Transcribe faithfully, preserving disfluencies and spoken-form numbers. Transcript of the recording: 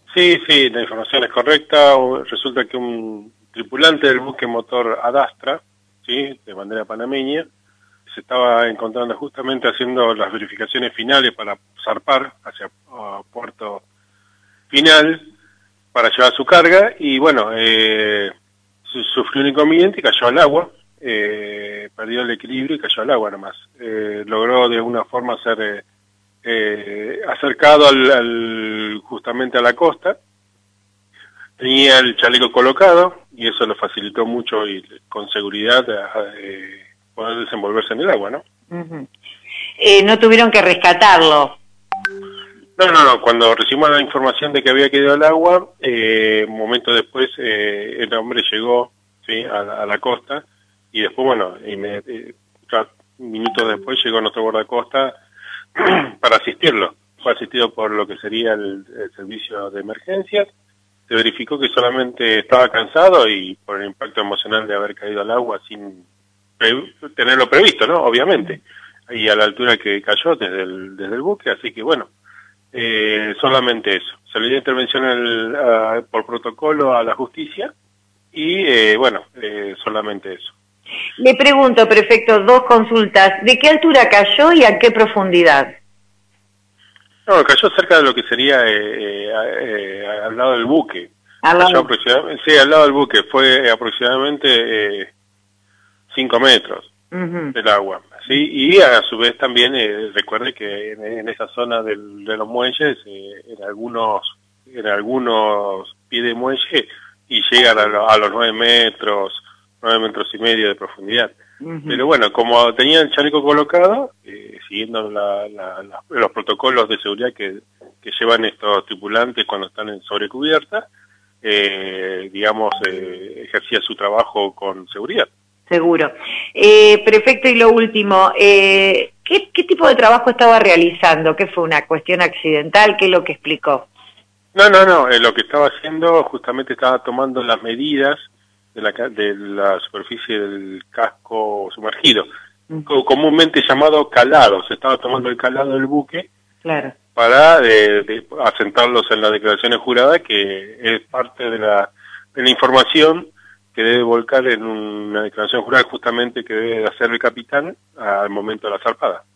Sí, sí, la información es correcta. Resulta que un tripulante del buque motor Adastra, sí, de bandera panameña, se estaba encontrando justamente haciendo las verificaciones finales para zarpar hacia uh, puerto final para llevar su carga y bueno, eh, su, sufrió un inconveniente y cayó al agua, eh, perdió el equilibrio y cayó al agua nomás. Eh, logró de alguna forma ser eh, eh, acercado al, al, justamente a la costa. Tenía el chaleco colocado y eso lo facilitó mucho y con seguridad eh, poder desenvolverse en el agua, ¿no? Uh-huh. Eh, no tuvieron que rescatarlo. No, no, no. Cuando recibimos la información de que había caído al agua, eh, un momento después eh, el hombre llegó, sí, a, la, a la costa y después, bueno, y me, eh, minutos después llegó nuestro guardacosta para asistirlo. Fue asistido por lo que sería el, el servicio de emergencias. Se verificó que solamente estaba cansado y por el impacto emocional de haber caído al agua sin pre tenerlo previsto, ¿no? Obviamente. Y a la altura que cayó desde el, desde el buque, así que bueno, eh, solamente eso. Se le dio intervención el, a, por protocolo a la justicia y eh, bueno, eh, solamente eso. Le pregunto, prefecto, dos consultas. ¿De qué altura cayó y a qué profundidad? No, cayó cerca de lo que sería eh, eh, eh, al lado del buque. Al Cayó lado. aproximadamente, sí, al lado del buque. Fue aproximadamente cinco metros uh-huh. del agua. ¿Sí? Y a su vez también eh, recuerde que en, en esa zona del, de los muelles, eh, en algunos en algunos pies de muelle, y llegan a, lo, a los nueve metros, nueve metros y medio de profundidad. Uh-huh. Pero bueno, como tenía el chaleco colocado, eh, siguiendo la, la, la, los protocolos de seguridad que, que llevan estos tripulantes cuando están en sobrecubierta, eh, digamos, eh, ejercía su trabajo con seguridad. Seguro. Eh, prefecto, y lo último, eh, ¿qué, ¿qué tipo de trabajo estaba realizando? ¿Qué fue una cuestión accidental? ¿Qué es lo que explicó? No, no, no, eh, lo que estaba haciendo justamente estaba tomando las medidas de la, de la superficie del casco sumergido, uh-huh. comúnmente llamado calado. Se estaba tomando el calado del buque, claro, para de, de asentarlos en las declaraciones juradas, que es parte de la, de la información que debe volcar en una declaración jurada justamente que debe hacer el capitán al momento de la zarpada.